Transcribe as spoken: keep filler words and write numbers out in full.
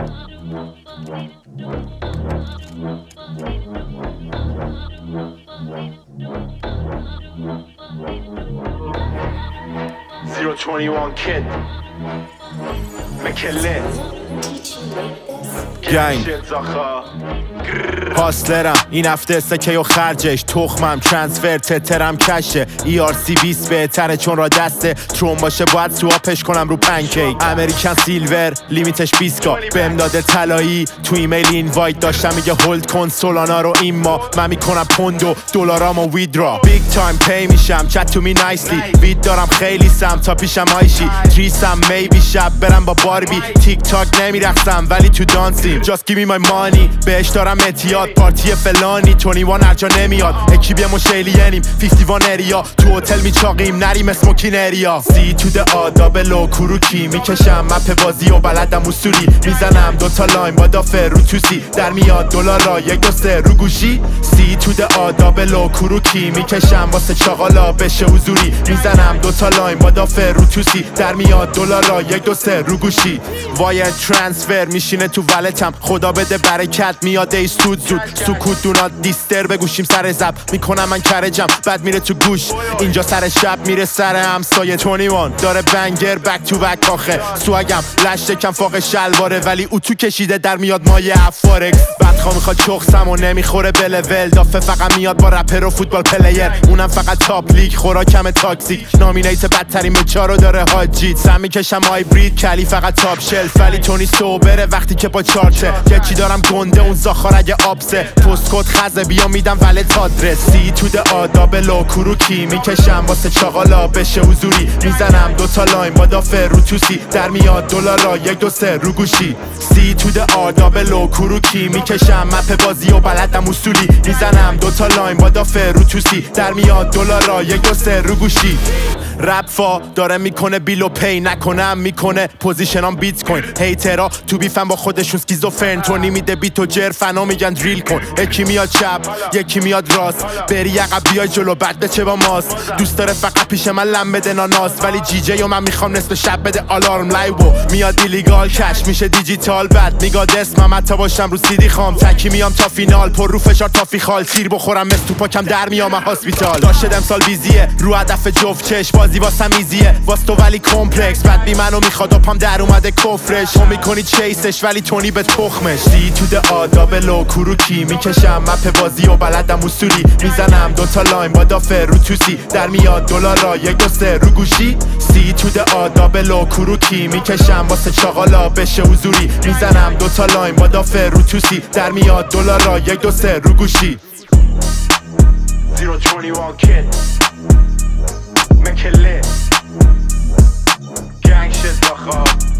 zero twenty-one kid مکله گنگ هاسلرم این هفته سکه و خرجش تخمم ترانسفر تترم کشه ای آر سی بیست بهتره چون را دسته تروم باشه باید سواپش کنم رو پنکیک امریکن سیلور لیمیتش بیست کا بهم داده طلایی تو ایمیل اینوایت داشتم میگه هولد کن سولانا رو این ما من میکنم پوند و دلارامو ویدرا بیگ تایم پی میشم چت تو می نایسلی وید دارم خیلی سم تا پیشم آیشی تریسم میبی شب برم با باربی تیک تاک نمیرقصم ولی تو دانسیم just give me my money بهش دارم اتیاد پارتی فلانی بیست و یک هرجا نمیاد اکیبی مشیلینیم پنجاه و یک اریا تو هتل میچاقیم نریم اسموکین اریا سی تو ده آدابل و کروکی میکشم مپ بازی و بلدم اصولی میزنم دوتا لاین با دافه رو توسی در میاد دلارا یک دو سه رو گوشی سی تو ده آدابل و کروکی میکشم واسه چاقالا بشه حضوری میزنم دوتا لاین با دافه رو توسی در میاد دلارا یک دو سه رو گوشی وایر ترانسفر میشینه تو ولتم خدا بده برکت میاد ای سود زود سکوت دونات دیستر بگوشیم سر زب میکنم من کرجم بعد میره تو گوش اینجا سر شب میره سر همسایه بیست و یک داره بنگر بک تو بک آخه سوگم لشت کم فاق شلواره ولی او تو کشیده در میاد مایه افارکس بدخوا میخواد چخسم و نمیخوره به لول دافه فقط میاد با رپر و فوتبال پلیر اونم فقط تاپ لیگ خوراکم تاکسیک نامینیت بدترین به چارو داره حاجیت سم میکشم هایبرید کلی فقط تاپ شلف ولی تونی سوبره وقتی که با چارته یکی دارم گنده اون زاخار اگه آبسه پستکد خزه بیا میدم ولت آدرس سی تو ده آدابل و کروکی میکشم واسه چاقالا بشه حضوری میزنم دوتا لاین با دافه رو توسی در میاد دلارا یک دو سه رو گوشی سی تو ده آدابل و کروکی میکشم مپ بازی و بلدم اصولی میزنم دوتا لاین با دافه رو توسی در میاد دلارا یک دو سه رو گوشی رپ فا داره میکنه بیلو پی نکنم میکنه پوزیشنام بیت کوین هیترا تو بیفن با خودشون سکیزوفرن تو نمیده بیت و جر فنا میگن دریل کن یکی میاد چپ یکی میاد راست بری عقب بیای جلو بعد بچه با ماست دوست داره فقط پیش من لم بده ناناس ولی جی جی و من میخوام نصف شب بده آلارم لایو میاد ایلیگال کش میشه دیجیتال بعد میگاد اسمم حتی باشم رو سیدی خام تکی میام تا فینال پر رو فشار تا فیخال تیر بخورم مثل تو پاکم در میام هاسپیتال داشتم سال بیزیه رو هدف جفت چش بازی واسم ایزیه واسه ولی کمپلکس بعد بی منو میخواد و پام در اومده کفرش تو میکنی چیسش ولی تونی به تخمش سی تو ده آدابل و کروکی میکشم مپ بازی و بلدم اصولی میزنم دوتا لاین با دافه رو توسی در میاد دلارا یک دو سه رو گوشی سی تو ده آدابل و کروکی میکشم واسه چاقالا بشه حضوری میزنم دوتا لاین با دافه رو توسی در میاد دلارا یک دو سه رو گوشی zero twenty-one kid مکله گنگ شد بخواب